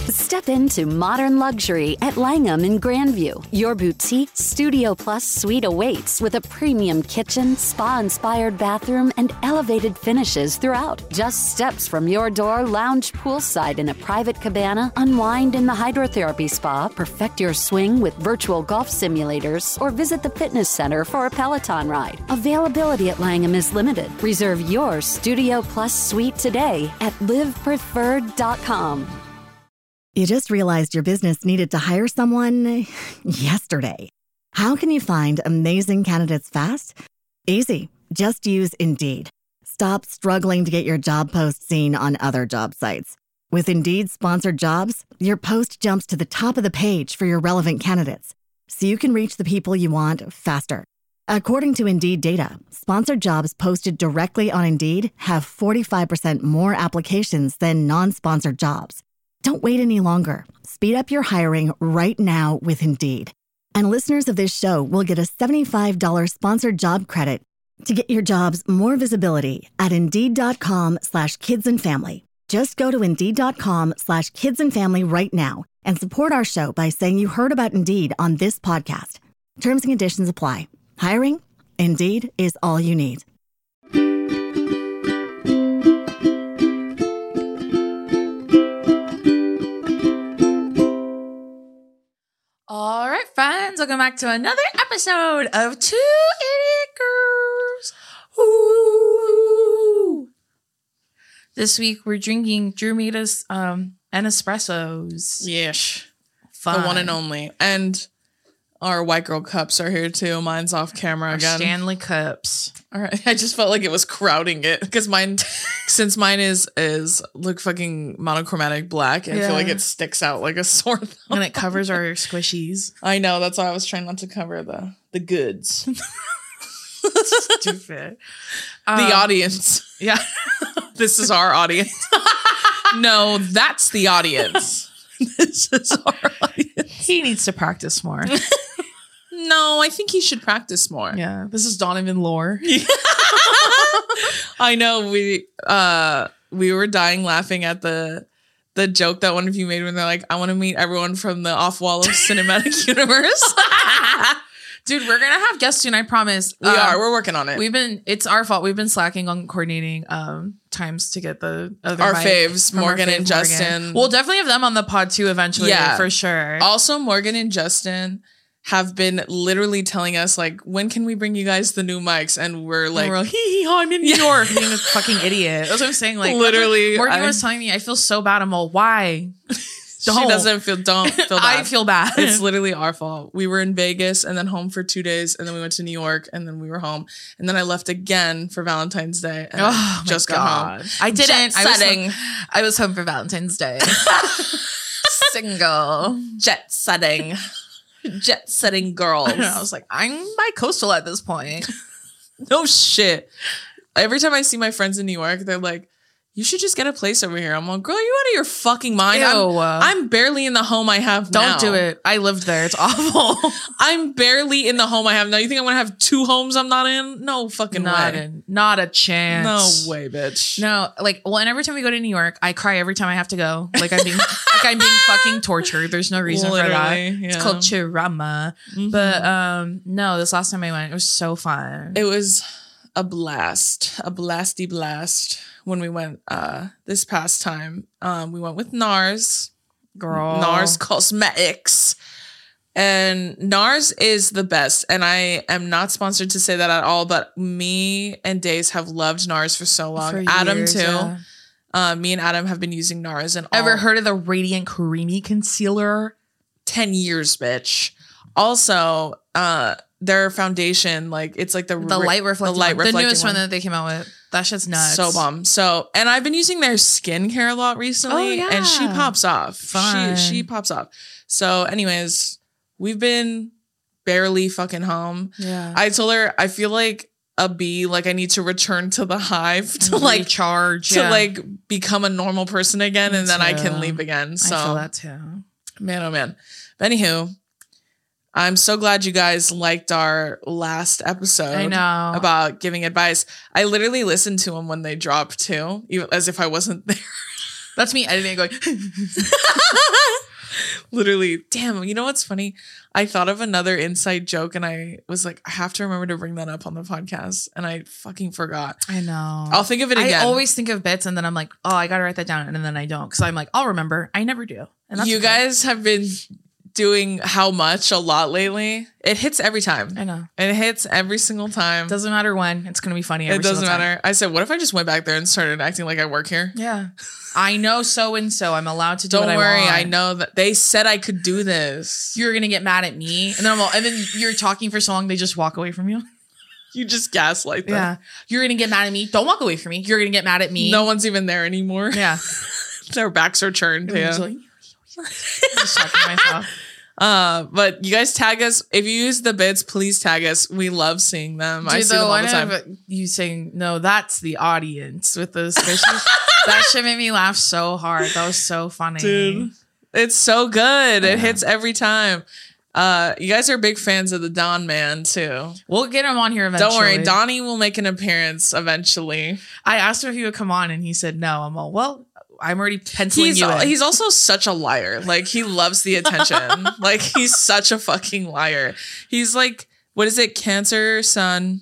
Step into modern luxury at Langham in Grandview. Your boutique Studio Plus suite awaits with a premium kitchen, spa-inspired bathroom, and elevated finishes throughout. Just steps from your door, lounge poolside in a private cabana, unwind in the hydrotherapy spa, perfect your swing with virtual golf simulators, or visit the fitness center for a Peloton ride. Availability at Langham is limited. Reserve your Studio Plus suite today at livepreferred.com. You just realized your business needed to hire someone yesterday. How can you find amazing candidates fast? Easy. Just use Indeed. Stop struggling to get your job post seen on other job sites. With Indeed sponsored jobs, your post jumps to the top of the page for your relevant candidates, so you can reach the people you want faster. According to Indeed data, sponsored jobs posted directly on Indeed have 45% more applications than non-sponsored jobs. Don't wait any longer. Speed up your hiring right now with Indeed. And listeners of this show will get a $75 sponsored job credit to get your jobs more visibility at Indeed.com/kidsandfamily. Just go to Indeed.com/kidsandfamily right now and support our show by saying you heard about Indeed on this podcast. Terms and conditions apply. Hiring? Indeed is all you need. All right, friends, welcome back to another episode of Two Idiot Girls. Ooh. This week we're drinking Drew made us an espressos. Yes. Fun. The one and only. And our white girl cups are here too. Mine's off camera Our again. Stanley cups. All right. I just felt like it was crowding it because mine, since mine is look fucking monochromatic black, I feel like it sticks out like a sore thumb. And it covers our squishies. I know. That's why I was trying not to cover the goods. Stupid. The audience. Yeah. This is our audience. No, that's the audience. This is our audience. He needs to practice more. No, I think he should practice more. Yeah. This is Donovan Lore. I know we were dying laughing at the joke that one of you made when they're like, I want to meet everyone from the off-wall of cinematic universe. Dude, we're going to have guests soon, I promise. We are. We're working on it. It's our fault. We've been slacking on coordinating times to get the other our mic faves, from Morgan our and Justin. We'll definitely have them on the pod too eventually, for sure. Also, Morgan and Justin have been literally telling us, like, when can we bring you guys the new mics? And we're like, I'm in New York. Being a fucking idiot. That's what I'm saying. Like, literally, Morgan was telling me, I feel so bad. I'm all, why? Don't feel bad. I feel bad. It's literally our fault. We were in Vegas and then home for 2 days, and then we went to New York, and then we were home, and then I left again for Valentine's Day. And just got home. I didn't. Jet-setting. I was home for Valentine's Day. Single. Jet-setting girls. I was like, I'm bi-coastal at this point. No shit. Every time I see my friends in New York, they're like, you should just get a place over here. I'm like, girl, you out of your fucking mind? I'm barely in the home I have now. Don't do it. I lived there. It's awful. I'm barely in the home I have now. You think I'm going to have 2 homes I'm not in? No fucking way. Not a chance. No way, bitch. No, and every time we go to New York, I cry every time I have to go. Like I'm being fucking tortured. There's no reason for that. Yeah. It's called trauma. Mm-hmm. But no, this last time I went, it was so fun. It was a blast. A blasty blast. When we went this past time, we went with NARS. Girl. NARS Cosmetics. And NARS is the best. And I am not sponsored to say that at all, but me and Days have loved NARS for so long. For Adam years, too. Yeah. Me and Adam have been using NARS. And ever heard of the Radiant Creamy Concealer? 10 years, bitch. Also, their foundation, like it's like the light reflecting, the newest one that they came out with. That shit's nuts. So bomb. So, and I've been using their skincare a lot recently, and she pops off. Fun. She pops off. So, anyways, we've been barely fucking home. Yeah. I told her I feel like a bee. Like I need to return to the hive to like recharge, to like become a normal person again, Me and then too. I can leave again. So, I feel that too. Man, oh man. But anywho. I'm so glad you guys liked our last episode. I know. About giving advice. I literally listened to them when they dropped too, even as if I wasn't there. That's me editing going. Literally. Damn, you know what's funny? I thought of another inside joke and I was like, I have to remember to bring that up on the podcast. And I fucking forgot. I know. I'll think of it again. I always think of bits and then I'm like, oh, I got to write that down. And then I don't. Because I'm like, I'll remember. I never do. And that's you guys have been doing how much a lot lately. It hits every time. I know. It hits every single time. Doesn't matter when. It's going to be funny every single time. It doesn't matter. I said, what if I just went back there and started acting like I work here? Yeah. I know so-and-so. I'm allowed to do what I want. Don't worry. I know that they said I could do this. You're going to get mad at me. And then you're talking for so long, they just walk away from you. You just gaslight them. Yeah. You're going to get mad at me. Don't walk away from me. You're going to get mad at me. No one's even there anymore. Yeah. Their backs are turned. Yeah. Just talking to myself. But you guys tag us. If you use the bits, please tag us. We love seeing them. Dude, I see them all the time. You saying, no, that's the audience with those fishes. That shit made me laugh so hard. That was so funny. Dude, it's so good. Yeah. It hits every time. You guys are big fans of the Don Man too. We'll get him on here eventually. Don't worry. Donnie will make an appearance eventually. I asked him if he would come on and he said no. I'm all, well, I'm already penciling you in. He's also such a liar. Like, he loves the attention. Like, he's such a fucking liar. He's like, what is it? Cancer, Sun,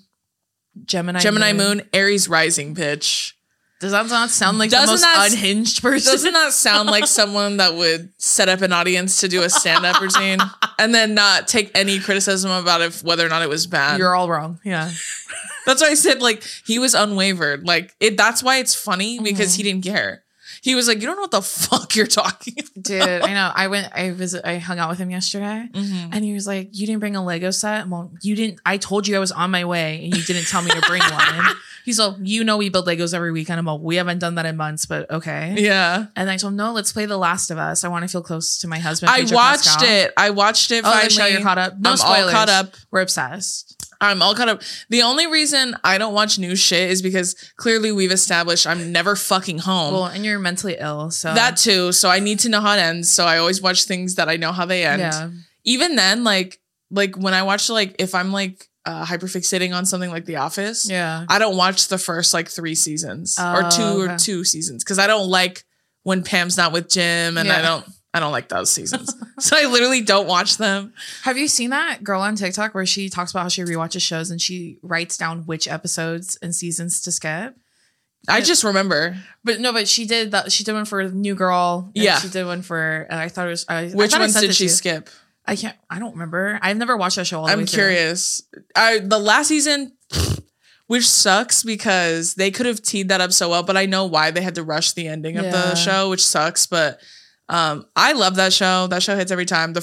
Gemini moon, Aries rising, bitch. Does that not sound like the most unhinged person? Doesn't that sound like someone that would set up an audience to do a stand-up routine and then not take any criticism about whether or not it was bad? You're all wrong. Yeah. That's why I said, like, he was unwavered. Like, that's why it's funny, because he didn't care. He was like, you don't know what the fuck you're talking about. Dude, I know. I hung out with him yesterday and he was like, you didn't bring a Lego set? Well, you didn't. I told you I was on my way and you didn't tell me to bring one. He's like, you know, we build Legos every weekend. I'm like, we haven't done that in months, but okay. Yeah. And I told him, no, let's play The Last of Us. I want to feel close to my husband. I watched it. finally. The show, you're caught up. No spoilers. I'm all caught up. We're obsessed. I'm all caught up. The only reason I don't watch new shit is because clearly we've established I'm never fucking home. Well, and you're mentally ill, so. That too. So I need to know how it ends. So I always watch things that I know how they end. Yeah. Even then, like when I watch, like, if I'm like hyperfixating on something like The Office, yeah, I don't watch the first like 3 seasons or two seasons, because I don't like when Pam's not with Jim, and I don't like those seasons. So I literally don't watch them. Have you seen that girl on TikTok where she talks about how she rewatches shows and she writes down which episodes and seasons to skip? I just remember. But she did that. She did one for New Girl. Yeah. She did one for, I thought it was. Which ones did she skip? I don't remember. I've never watched that show all the way I'm curious. The last season, which sucks because they could have teed that up so well, but I know why they had to rush the ending of the show, which sucks. But I love that show. That show hits every time.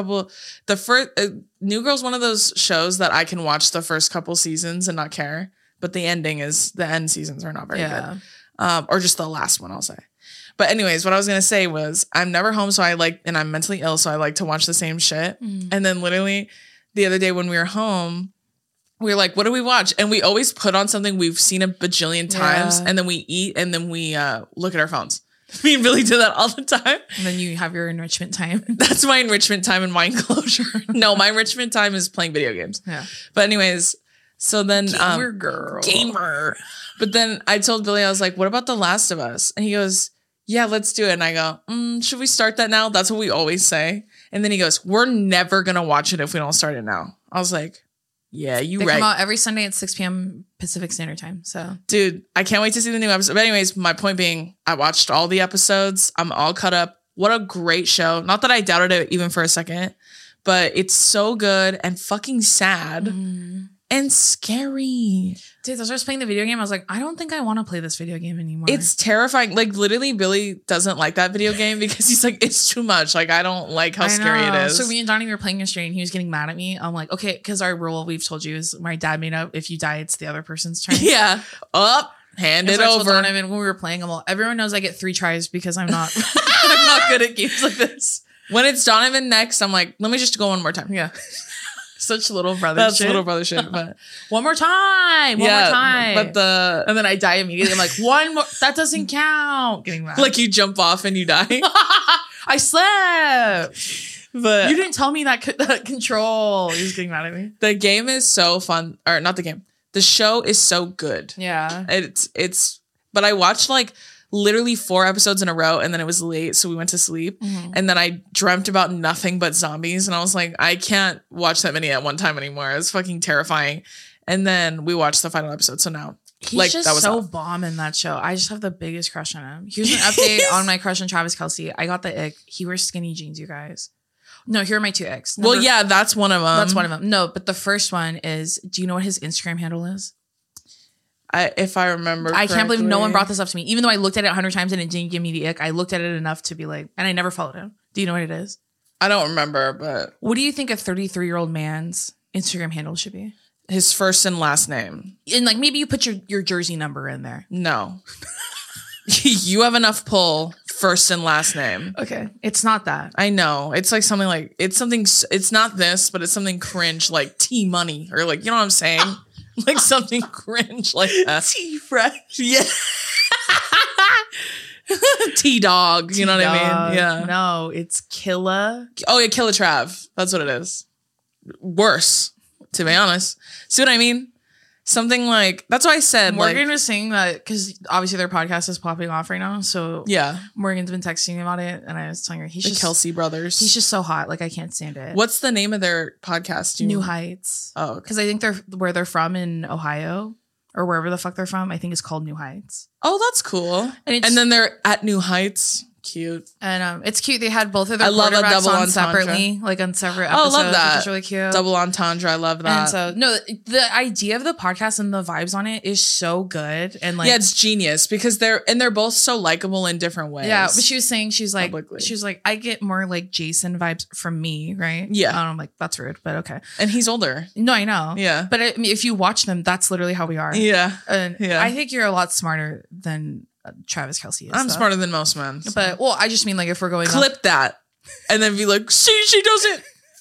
New Girl's one of those shows that I can watch the first couple seasons and not care, but the end seasons are not very good. Or just the last one, I'll say. But anyways, what I was going to say was I'm never home, and I'm mentally ill, so I like to watch the same shit. And then literally the other day when we were home, we were like, what do we watch? And we always put on something we've seen a bajillion times, and then we eat, and then we look at our phones. Me and Billy do that all the time. And then you have your enrichment time. That's my enrichment time and mind closure. No, my enrichment time is playing video games. Yeah. But anyways, so then Gamer. But then I told Billy, I was like, what about The Last of Us? And he goes, yeah, let's do it. And I go, should we start that now? That's what we always say. And then he goes, we're never going to watch it if we don't start it now. I was like, yeah, they right. They come out every Sunday at 6 p.m. Pacific Standard Time. So, dude, I can't wait to see the new episode. But anyways, my point being, I watched all the episodes. I'm all caught up. What a great show. Not that I doubted it even for a second, but it's so good and fucking sad and scary. Dude, as I was playing the video game, I was like, I don't think I want to play this video game anymore. It's terrifying. Like, literally, Billy doesn't like that video game because he's like, it's too much. Like, I don't like how scary it is. So me and Donnie were playing yesterday and he was getting mad at me. I'm like, okay, because our rule we've told you is my dad made up, if you die, it's the other person's turn. Yeah. Hand it over. Donovan, when we were playing, I'm all, everyone knows I get 3 tries because I'm not I'm not good at games like this. When it's Donovan next, I'm like, let me just go one more time. Yeah. Such little brother That's shit. Little brother shit. But one more time. But and then I die immediately. I'm like, one more. That doesn't count. Getting mad. Like you jump off and you die. I slept. But you didn't tell me that control. He was getting mad at me. The game is so fun. Or not the game. The show is so good. Yeah. It's. But I watched like literally 4 episodes in a row, and then it was late, so we went to sleep. And then I dreamt about nothing but zombies, and I was like, I can't watch that many at one time anymore. It's fucking terrifying. And then we watched the final episode, so now he's just that was so bomb in that show. I just have the biggest crush on him. Here's an update on my crush on Travis Kelce. I got the ick. He wears skinny jeans, you guys. No, here are my 2 icks. Well, yeah, that's one of them. That's one of them. No, but the first one is, do you know what his Instagram handle is? If I remember correctly. I can't believe no one brought this up to me. Even though I looked at it 100 times and it didn't give me the ick, I looked at it enough to be like, and I never followed him. Do you know what it is? I don't remember, but. What do you think a 33-year-old man's Instagram handle should be? His first and last name. And like maybe you put your jersey number in there. No. You have enough pull, first and last name. Okay. It's not that. I know. It's like something like, it's not this, but it's something cringe like T-Money or like, you know what I'm saying? Like something cringe like that. T-Fresh. Yeah. T-Dog. You know what I mean? Yeah. No, it's Killa. Oh, yeah. Killa Trav. That's what it is. Worse, to be honest. See what I mean? Something like, that's why I said Morgan was saying that because obviously their podcast is popping off right now. So yeah, Morgan's been texting me about it, and I was telling her he's the just Kelce brothers. He's just so hot, like I can't stand it. What's the name of their podcast? New Heights. Oh, because I think where they're from in Ohio or wherever the fuck they're from. I think it's called New Heights. Oh, that's cool. And then they're at New Heights. Cute. And it's cute. They had both of their quarterbacks on separately, like on separate episodes. Oh, love that. Which is really cute. Double entendre. I love that. And so, no, the idea of the podcast and the vibes on it is so good. And like, yeah, it's genius because they're both so likable in different ways. Yeah, but she was saying she's like, I get more like Jason vibes from me, right? Yeah. And I'm like, that's rude, but okay. And he's older. No, I know. Yeah. But I mean, if you watch them, that's literally how we are. Yeah. And I think you're a lot smarter than Travis Kelce is. I'm smarter than most men. So. But I just mean like if we're going clip that and then be like, see, she doesn't.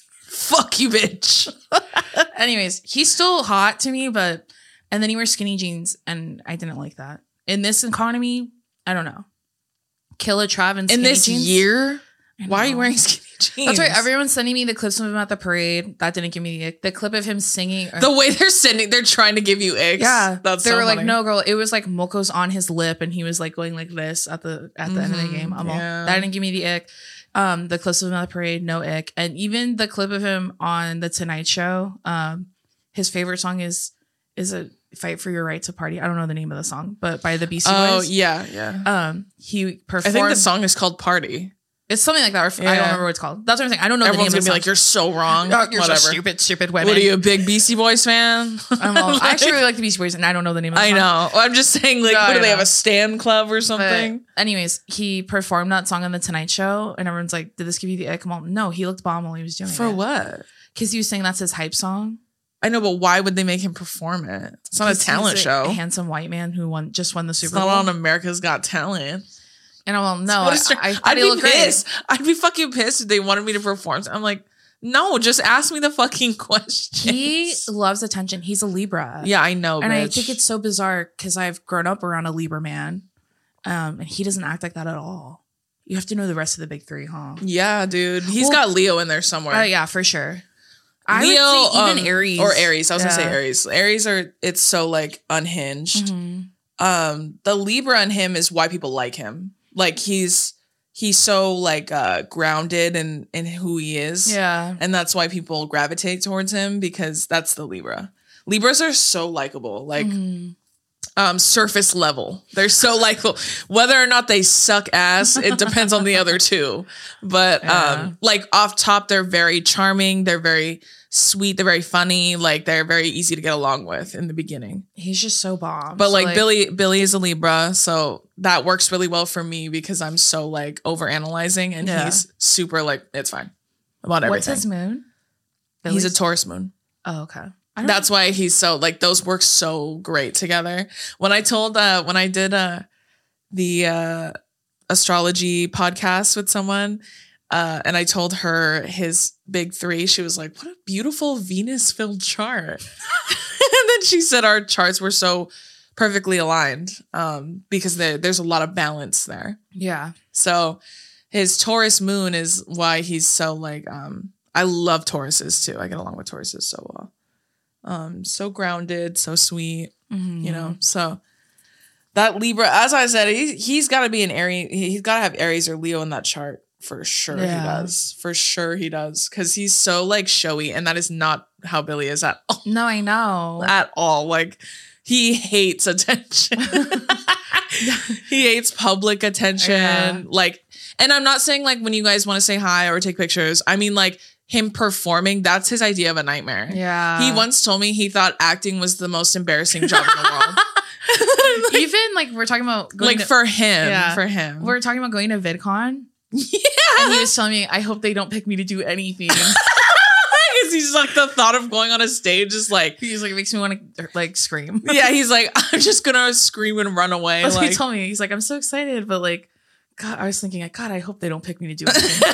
Fuck you, bitch. Anyways, he's still hot to me, and then he wears skinny jeans, and I didn't like that. In this economy, I don't know. Killa Trav and skinny jeans. In this year? Why are you wearing skinny jeans? That's right. Everyone's sending me the clips of him at the parade. That didn't give me the ick. The clip of him singing. The way they're trying to give you icks. Yeah. That's they so were funny. like, no, girl. It was like Moco's on his lip and he was like going like this at the end of the game. That didn't give me the ick. The clips of him at the parade, no ick. And even the clip of him on The Tonight Show, his favorite song is a Fight for Your Right to Party. I don't know the name of the song, but by the Beastie Boys. Oh, yeah. He performed. I think the song is called Party. It's something like that. Or I don't remember what it's called. That's what I'm saying. I don't know Everyone's the name of the gonna be like, you're so wrong. You're so stupid women. What are you, a big Beastie Boys fan? I actually really like the Beastie Boys, and I don't know the name of the song. I know. I'm just saying, like, what do they have, a stan club or something? But anyways, he performed that song on The Tonight Show, and everyone's like, did this give you the ick? No, he looked bomb while he was doing it. For what? Because he was saying that's his hype song. I know, but why would they make him perform it? It's not a talent show. A handsome white man who just won the Super Bowl. It's not on America's Got Talent. And I'm no, I'd be pissed. I'd be fucking pissed if they wanted me to perform. I'm like, no, just ask me the fucking question. He loves attention. He's a Libra. Yeah, I know, and bitch. I think it's so bizarre because I've grown up around a Libra man, and he doesn't act like that at all. You have to know the rest of the big three, huh? Yeah, dude. He's got Leo in there somewhere. Yeah, for sure. Leo, I would say even Aries. Or Aries. I was gonna say Aries. Aries it's so like unhinged. Mm-hmm. The Libra in him is why people like him. Like he's so like grounded in who he is. Yeah. And that's why people gravitate towards him because that's the Libra. Libras are so likable. Like surface level. They're so likable. Whether or not they suck ass, it depends on the other two. But like off top, they're very charming. They're very sweet. They're very funny. Like they're very easy to get along with in the beginning. He's just so bomb. But so like Billy is a Libra, so that works really well for me because I'm so like over analyzing and he's super like it's fine about everything. What's his moon? He's a Taurus moon. Oh, okay. That's why he's so like those work so great together. When I did the astrology podcast with someone, and I told her his big three, she was like, what a beautiful Venus-filled chart. And then she said our charts were so perfectly aligned because there's a lot of balance there. Yeah. So his Taurus moon is why he's so like, I love Tauruses too. I get along with Tauruses so well. So grounded, so sweet, you know, so That Libra, as I said, he's got to be an Aries. He's got to have Aries or Leo in that chart. For sure he does. For sure he does. Because he's so like showy. And that is not how Billy is at all. No, I know. At all. Like he hates attention. He hates public attention. Yeah. Like, and I'm not saying like when you guys want to say hi or take pictures. I mean like him performing, that's his idea of a nightmare. Yeah. He once told me he thought acting was the most embarrassing job in the world. Like, even like we're talking about going for him. We're talking about going to VidCon. Yeah. And he was telling me, I hope they don't pick me to do anything. Because he's like, the thought of going on a stage is like, he's like, it makes me want to like scream. Yeah, he's like, I'm just gonna scream and run away. That's like, what he told me. He's like, I'm so excited, but like, God, I was thinking, like, God, I hope they don't pick me to do anything.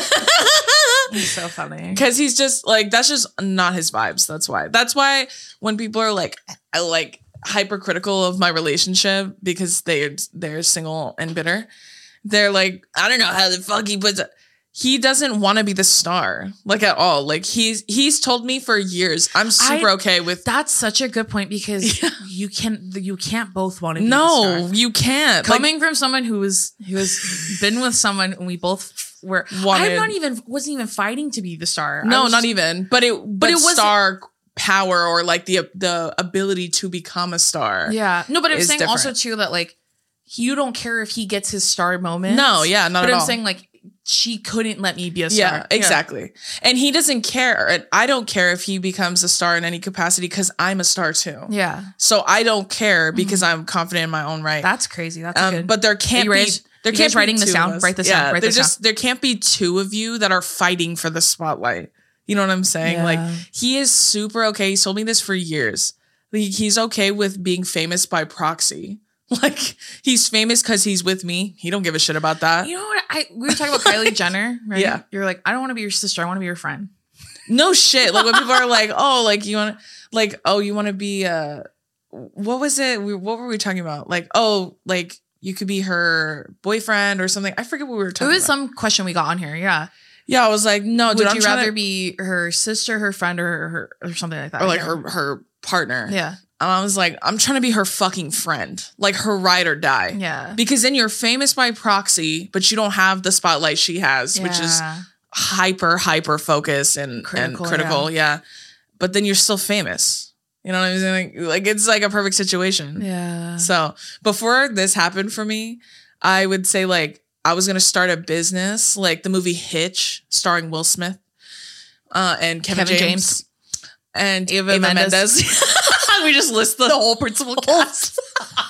He's so funny. Because he's just like, that's just not his vibes. That's why when people are like hypercritical of my relationship because they're single and bitter, they're like, I don't know how the fuck he puts it. He doesn't want to be the star, like at all. Like he's told me for years, I'm super okay with. That's such a good point because you can't both want to be the star. No, you can't. Coming from someone who has been with someone and we both were. Wasn't even fighting to be the star. No, not even. But it was star power or like the ability to become a star. Yeah. No, but I'm saying different. Also too that like you don't care if he gets his star moment. No, yeah, not at all. But I'm saying like she couldn't let me be a star. Yeah, exactly. Yeah. And he doesn't care. And I don't care if he becomes a star in any capacity because I'm a star too. Yeah. So I don't care because I'm confident in my own right. That's crazy. That's good. But there can't be. There can't be writing this down. Write this down. Write this down. There can't be two of you that are fighting for the spotlight. You know what I'm saying? Yeah. Like he is super okay. He's told me this for years. Like, he's okay with being famous by proxy. Like he's famous because he's with me. He don't give a shit about that. You know what? We were talking about Kylie Jenner, right? Yeah. You're like, I don't want to be your sister. I want to be your friend. No shit. Like when people are like, oh, like you want to, like, oh, you want to be, what was it? What were we talking about? Like, oh, like you could be her boyfriend or something. I forget what we were talking about. It was some question we got on here. Yeah. Yeah. I was like, no, dude, would you rather be her sister, her friend, or something like that? Or like her partner. Yeah. And I was like, I'm trying to be her fucking friend, like her ride or die. Yeah. Because then you're famous by proxy, but you don't have the spotlight she has, which is hyper focused and critical. Yeah. But then you're still famous. You know what I'm saying? Like it's like a perfect situation. Yeah. So before this happened for me, I would say like I was going to start a business, like the movie Hitch starring Will Smith and Kevin James and Eva Mendes. We just list the whole principal cast.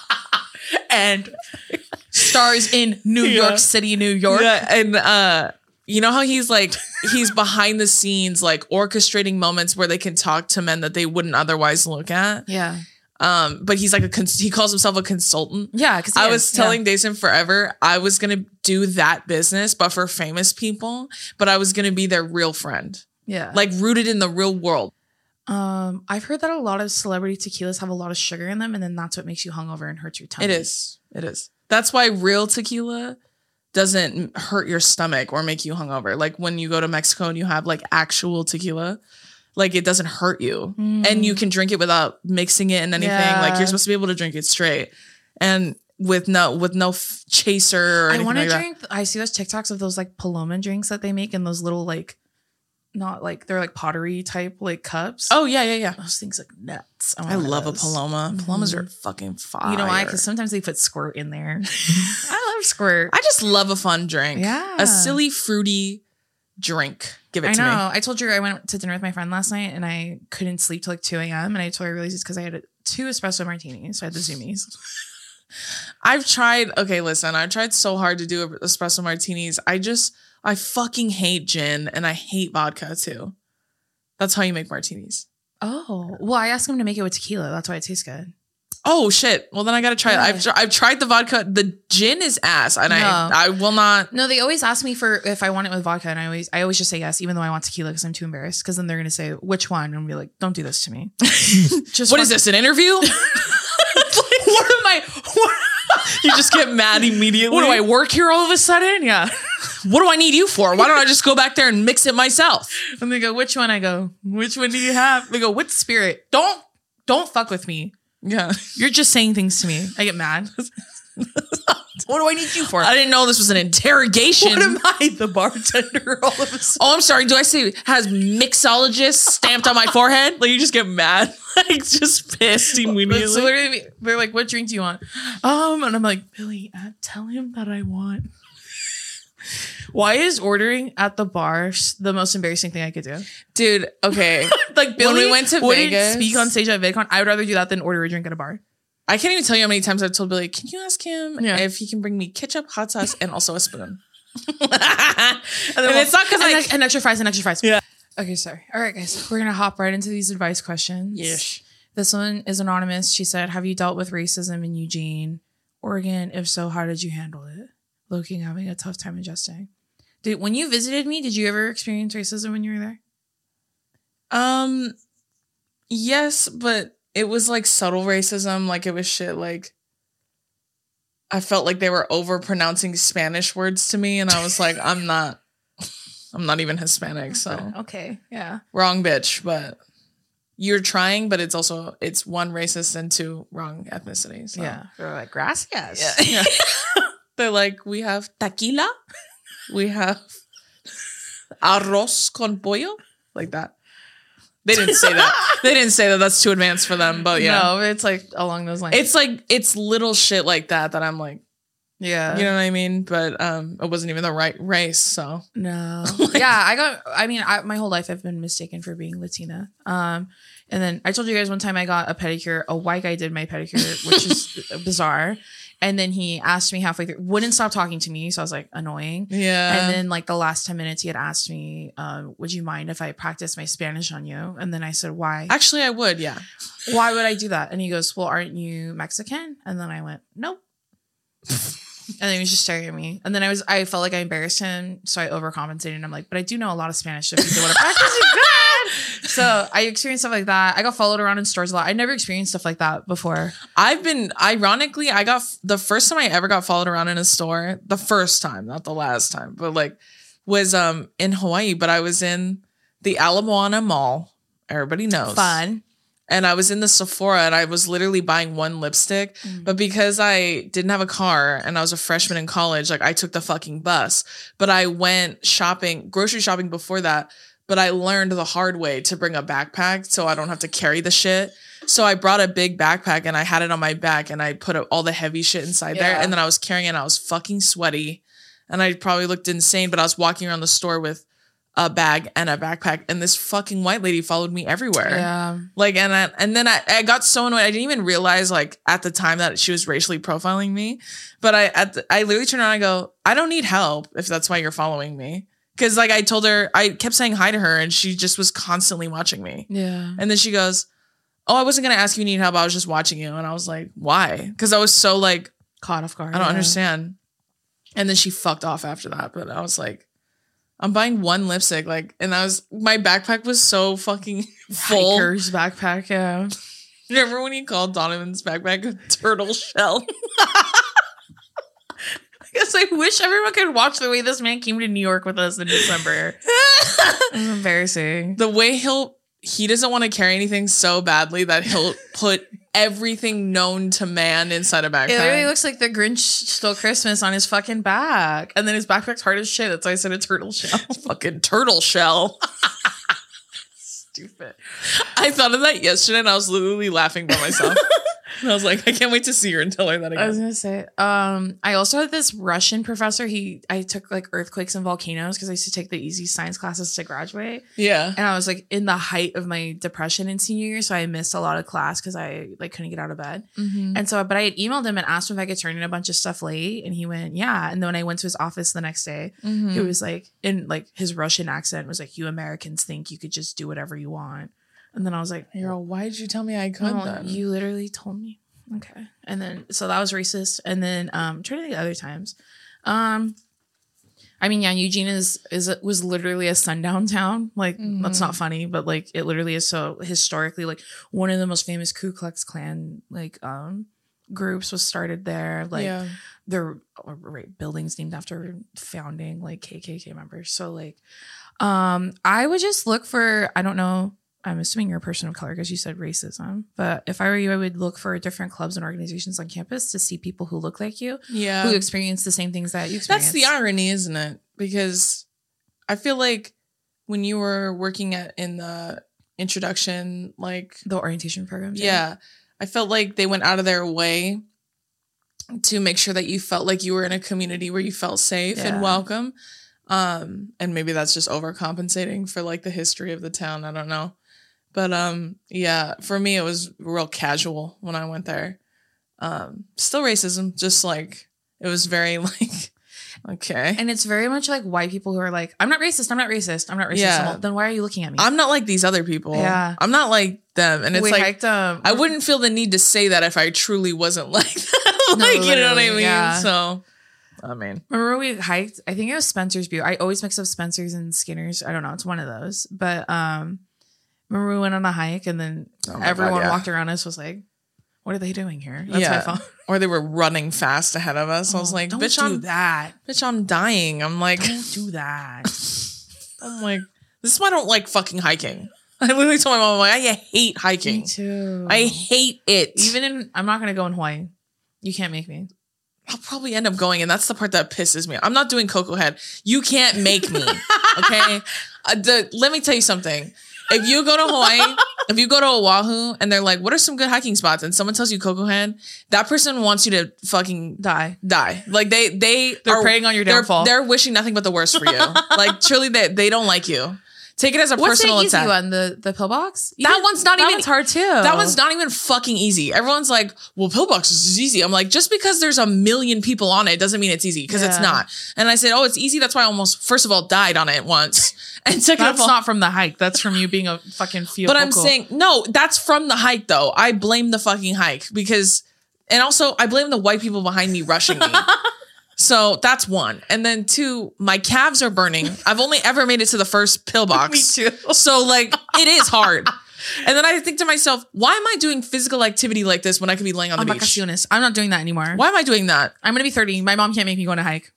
And stars in New York City, New York. Yeah, and you know how he's behind the scenes, like orchestrating moments where they can talk to men that they wouldn't otherwise look at. Yeah. But he's like he calls himself a consultant. Yeah, because I was telling Dason forever I was gonna do that business, but for famous people. But I was gonna be their real friend. Yeah, like rooted in the real world. I've heard that a lot of celebrity tequilas have a lot of sugar in them, and then that's what makes you hungover and hurts your tummy. It is. That's why real tequila doesn't hurt your stomach or make you hungover. Like when you go to Mexico and you have like actual tequila, like it doesn't hurt you, and you can drink it without mixing it in anything. Yeah. Like you're supposed to be able to drink it straight and with no chaser or anything. I want to drink. I see those TikToks of those like Paloma drinks that they make in those little like. Not like they're like pottery type like cups. Oh yeah. Those things look nuts. I love a Paloma. Palomas are fucking fire. You know why? Because sometimes they put squirt in there. I love squirt. I just love a fun drink. Yeah, a silly fruity drink. Give it to me. I know. I told you I went to dinner with my friend last night and I couldn't sleep till like 2 a.m. and I told her I realized it's because I had 2 espresso martinis. So I had the zoomies. I've tried so hard to do espresso martinis. I fucking hate gin and I hate vodka too. That's how you make martinis. Oh, well, I asked him to make it with tequila. That's why it tastes good. Oh shit. Well, then I got to try it. I've tried the vodka. The gin is ass and I will not. No, they always ask me for if I want it with vodka and I always just say yes, even though I want tequila because I'm too embarrassed. Because then they're going to say, which one? And I'm be like, don't do this to me. What is this, an interview? You just get mad immediately. What do I work here all of a sudden? Yeah. What do I need you for? Why don't I just go back there and mix it myself? And they go, which one? I go, which one do you have? They go, what spirit? Don't fuck with me. Yeah. You're just saying things to me. I get mad. What do I need you for? I didn't know this was an interrogation. What am I, the bartender? All of a sudden? Oh, I'm sorry. Do I say has mixologist stamped on my forehead? Like you just get mad, like just pissed immediately. So they're like, "What drink do you want?" And I'm like, "Billy, tell him that I want." Why is ordering at the bar the most embarrassing thing I could do? Dude, okay. Like Billy when we went to Vegas, speak on stage at VidCon. I would rather do that than order a drink at a bar. I can't even tell you how many times I've told Billy, can you ask him if he can bring me ketchup, hot sauce, and also a spoon? and it's not because and extra fries. Yeah. Okay, sorry. All right, guys. We're going to hop right into these advice questions. Yes. This one is anonymous. She said, have you dealt with racism in Eugene, Oregon? If so, how did you handle it? Looking having a tough time adjusting. When you visited me, did you ever experience racism when you were there? Yes, but it was like subtle racism. Like it was shit. Like I felt like they were over pronouncing Spanish words to me, and I was like, I'm not even Hispanic, so okay, yeah, wrong bitch. But you're trying, but it's one racist and two wrong ethnicity. So. Yeah, they're like gracias. Yeah. They're like, we have tequila, we have arroz con pollo, like that. They didn't say that. They didn't say that. That's too advanced for them. But yeah, no, it's like along those lines. It's like it's little shit like that I'm like, yeah, you know what I mean. But it wasn't even the right race. So no, yeah, my whole life I've been mistaken for being Latina. And then I told you guys one time I got a pedicure. A white guy did my pedicure, which is bizarre. And then he asked me halfway through, wouldn't stop talking to me. So I was like, annoying. Yeah. And then like the last 10 minutes, he had asked me, would you mind if I practice my Spanish on you? And then I said, why? Actually, I would. Yeah. Why would I do that? And he goes, well, aren't you Mexican? And then I went, nope. And then he was just staring at me. And then I felt like I embarrassed him. So I overcompensated. And I'm like, but I do know a lot of Spanish. So if you want to practice it, good. So I experienced stuff like that. I got followed around in stores a lot. I never experienced stuff like that before. Ironically, I got the first time I ever got followed around in a store, the first time, not the last time, but like was in Hawaii, but I was in the Ala Moana Mall. Everybody knows. Fun. And I was in the Sephora and I was literally buying one lipstick. But because I didn't have a car and I was a freshman in college, like I took the fucking bus. But I went grocery shopping before that. But I learned the hard way to bring a backpack so I don't have to carry the shit. So I brought a big backpack and I had it on my back and I put all the heavy shit inside there. And then I was carrying it and I was fucking sweaty. And I probably looked insane, but I was walking around the store with a bag and a backpack, and this fucking white lady followed me everywhere. Yeah. Like, and then I got so annoyed. I didn't even realize like at the time that she was racially profiling me. But I literally turned around and I go, I don't need help if that's why you're following me. Cause like I told her, I kept saying hi to her and she just was constantly watching me. Yeah. And then she goes, oh, I wasn't going to ask you need help. I was just watching you. And I was like, why? Cause I was so like caught off guard. I don't understand. And then she fucked off after that. But I was like, I'm buying one lipstick. Like, and my backpack was so fucking full. Hiker's backpack. Yeah. Remember when you called Donovan's backpack a turtle shell? I guess I wish everyone could watch the way this man came to New York with us in December. It was embarrassing. The way he doesn't want to carry anything so badly that he'll put everything known to man inside a backpack. It really looks like the Grinch Stole Christmas on his fucking back. And then his backpack's hard as shit. That's why I said a turtle shell. Fucking turtle shell. Stupid. I thought of that yesterday and I was literally laughing by myself. And I was like, I can't wait to see her and tell her that again. I was gonna say, I also had this Russian professor. I took like earthquakes and volcanoes because I used to take the easy science classes to graduate. Yeah. And I was like in the height of my depression in senior year, so I missed a lot of class because I like couldn't get out of bed. Mm-hmm. And so, but I had emailed him and asked him if I could turn in a bunch of stuff late, and he went, yeah. And then when I went to his office the next day, it was like in like his Russian accent was like, you Americans think you could just do whatever you want. And then I was like, girl, why did you tell me I could then? You literally told me. Okay. And then, so that was racist. And then, I'm trying to think of other times. I mean, yeah, Eugene was literally a sundown town. Like, that's not funny, but like, it literally is. So historically, like one of the most famous Ku Klux Klan, like, groups was started there. Like, there are buildings named after founding, like KKK members. So like, I would just look for, I don't know, I'm assuming you're a person of color because you said racism. But if I were you, I would look for different clubs and organizations on campus to see people who look like you, who experience the same things that you experience. That's the irony, isn't it? Because I feel like when you were working in the introduction, like the orientation programs. Yeah. I felt like they went out of their way to make sure that you felt like you were in a community where you felt safe and welcome. And maybe that's just overcompensating for like the history of the town. I don't know. But yeah, for me, it was real casual when I went there. Still racism, just like it was very like, okay. And it's very much like white people who are like, I'm not racist. I'm not racist. I'm not racist. Yeah. Then why are you looking at me? I'm not like these other people. Yeah. I'm not like them. And it's we like, hiked, I wouldn't feel the need to say that if I truly wasn't like them. Like, you know what I mean? Yeah. So, I mean. Remember we hiked, I think it was Spencer's Butte. I always mix up Spencer's and Skinner's. I don't know. It's one of those. But remember we went on a hike and then everyone walked around us was like, what are they doing here? That's my phone. Or they were running fast ahead of us. I was like, don't do that. Bitch, I'm dying. I'm like, don't do that. I'm like, this is why I don't like fucking hiking. I literally told my mom, I'm like, I hate hiking. Me too. I hate it. I'm not going to go in Hawaii. You can't make me. I'll probably end up going, and that's the part that pisses me. I'm not doing Coco Head. You can't make me, okay? Let me tell you something. If you go to Hawaii, if you go to Oahu, and they're like, what are some good hiking spots? And someone tells you Coco Head, that person wants you to fucking die. Like, they're preying on your downfall. They're wishing nothing but the worst for you. Like, truly, they don't like you. Take it as a personal attack. What's the easy one? The pillbox? That one's not even... That one's hard too. That one's not even fucking easy. Everyone's like, well, pillbox is easy. I'm like, just because there's a million people on it doesn't mean it's easy, because it's not. And I said, oh, it's easy. That's why I almost, first of all, died on it once. And second that's of all... not from the hike. That's from you being a fucking field. But I'm saying, no, that's from the hike though. I blame the fucking hike because... And also, I blame the white people behind me rushing me. So that's one. And then two, my calves are burning. I've only ever made it to the first pillbox. Me too. So like, it is hard. And then I think to myself, why am I doing physical activity like this when I could be laying on the beach? I'm not doing that anymore. Why am I doing that? I'm going to be 30. My mom can't make me go on a hike.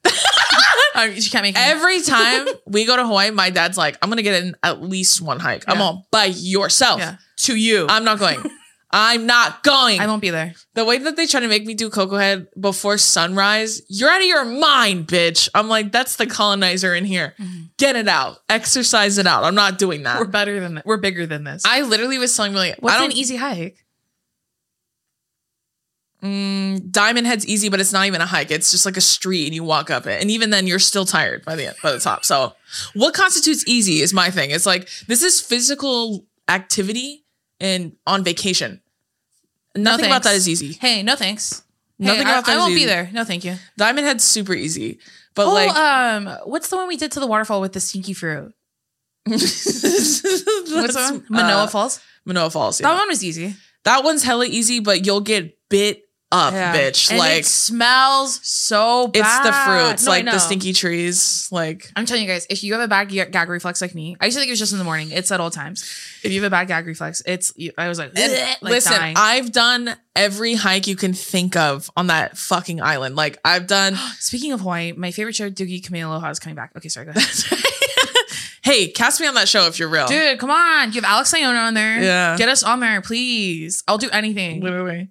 She can't make me. Every time we go to Hawaii, my dad's like, I'm going to get in at least one hike. I'm all by yourself. Yeah. To you. I'm not going. I'm not going. I won't be there. The way that they try to make me do Coco Head before sunrise, you're out of your mind, bitch. I'm like, that's the colonizer in here. Mm-hmm. Get it out. Exercise it out. I'm not doing that. We're better than that. We're bigger than this. I literally was telling Millie, what's an easy hike? Diamond Head's easy, but it's not even a hike. It's just like a street and you walk up it. And even then you're still tired by the top. So what constitutes easy is my thing. It's like, this is physical activity and on vacation. Nothing about that is easy. Hey, no thanks. Nothing about that I is won't easy. be there. No, thank you. Diamond Head's super easy. But what's the one we did to the waterfall with the stinky fruit? What's that one? Manoa Falls? Manoa Falls, yeah. That one was easy. That one's hella easy, but you'll get bit up, bitch. And like, it smells so bad. It's the fruits, like the stinky trees. Like, I'm telling you guys, if you have a bad gag reflex like me, I used to think it was just in the morning. It's at all times. If you have a bad gag reflex, I was like listen, dying. I've done every hike you can think of on that fucking island. Like, I've done. Speaking of Hawaii, my favorite show, Doogie Kameāloha, is coming back. Okay, sorry, go ahead. Hey, cast me on that show if you're real. Dude, come on. You have Alex Iona on there. Yeah. Get us on there, please. I'll do anything. Wait.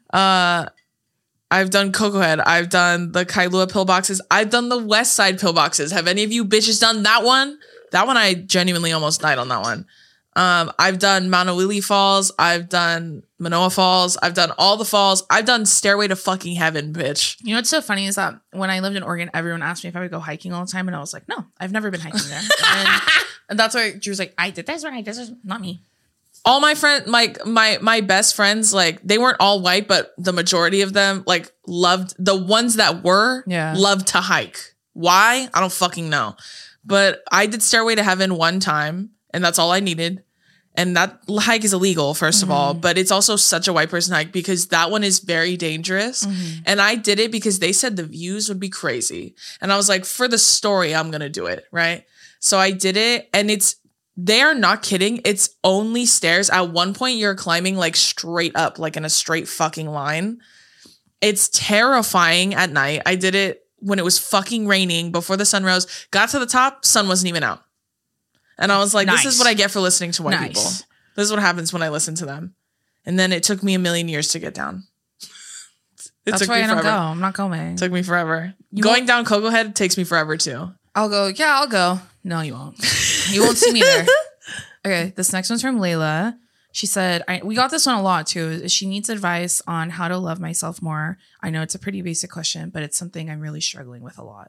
I've done Coco Head. I've done the Kailua pillboxes. I've done the West Side pillboxes. Have any of you bitches done that one? That one, I genuinely almost died on that one. I've done Maunawili Falls. I've done Manoa Falls. I've done all the falls. I've done Stairway to fucking Heaven, bitch. You know what's so funny is that when I lived in Oregon, everyone asked me if I would go hiking all the time. And I was like, no, I've never been hiking there. and that's why Drew's like, I did this right. This is not me. All my friends, my best friends, like, they weren't all white, but the majority of them, like, loved, the ones that were, loved to hike. Why? I don't fucking know. But I did Stairway to Heaven one time, and that's all I needed. And that hike is illegal, first of all, but it's also such a white person hike because that one is very dangerous. And I did it because they said the views would be crazy. And I was like, for the story, I'm going to do it, right? So I did it, and they are not kidding. It's only stairs. At one point, you're climbing like straight up, like in a straight fucking line. It's terrifying at night. I did it when it was fucking raining before the sun rose. Got to the top, sun wasn't even out. And I was like, this is what I get for listening to white people. This is what happens when I listen to them. And then it took me a million years to get down. That's why I don't go. I'm not going. It took me forever. Going down Cocoa Head takes me forever too. I'll go. Yeah, I'll go. No, you won't. You won't see me there. Okay, this next one's from Layla. She said, we got this one a lot too. She needs advice on how to love myself more. I know it's a pretty basic question, but it's something I'm really struggling with a lot.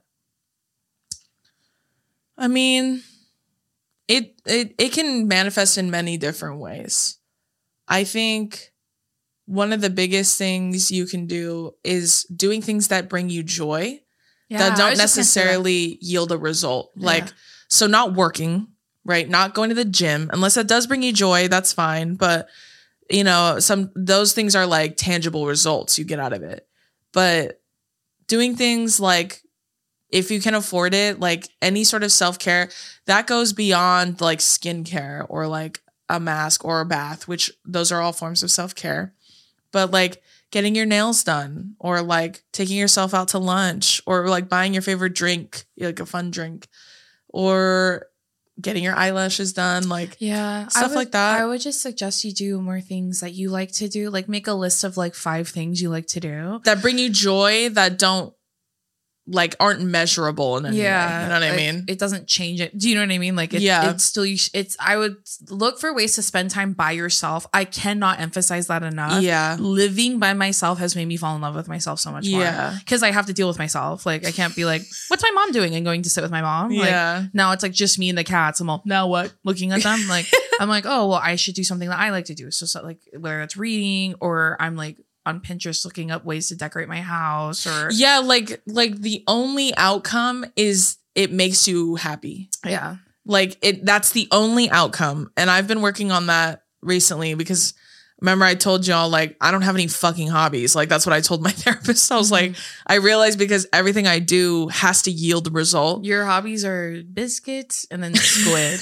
I mean, it can manifest in many different ways. I think one of the biggest things you can do is doing things that bring you joy that don't necessarily yield a result. Yeah. Like, so not working, right? Not going to the gym, unless that does bring you joy, that's fine. But, you know, those things are like tangible results you get out of it. But doing things like, if you can afford it, like any sort of self-care, that goes beyond like skincare or like a mask or a bath, which those are all forms of self-care. But like getting your nails done or like taking yourself out to lunch or like buying your favorite drink, like a fun drink, or getting your eyelashes done, like stuff like that. I would just suggest you do more things that you like to do. Like make a list of like 5 things you like to do that bring you joy, that aren't measurable in any way. You know what I mean? It doesn't change it. Do you know what I mean? Like it's still, I would look for ways to spend time by yourself. I cannot emphasize that enough. Yeah. Living by myself has made me fall in love with myself so much more. Yeah. Because I have to deal with myself. Like I can't be like, what's my mom doing? And going to sit with my mom. Yeah. Like, now it's like just me and the cats. I'm all, now what? Looking at them. Like, I'm like, oh, well, I should do something that I like to do. So like whether it's reading or I'm like, on Pinterest looking up ways to decorate my house or like the only outcome is it makes you happy. Yeah. Like that's the only outcome. And I've been working on that recently because remember I told y'all like I don't have any fucking hobbies. Like that's what I told my therapist. I was like, I realized because everything I do has to yield a result. Your hobbies are biscuits and then squid.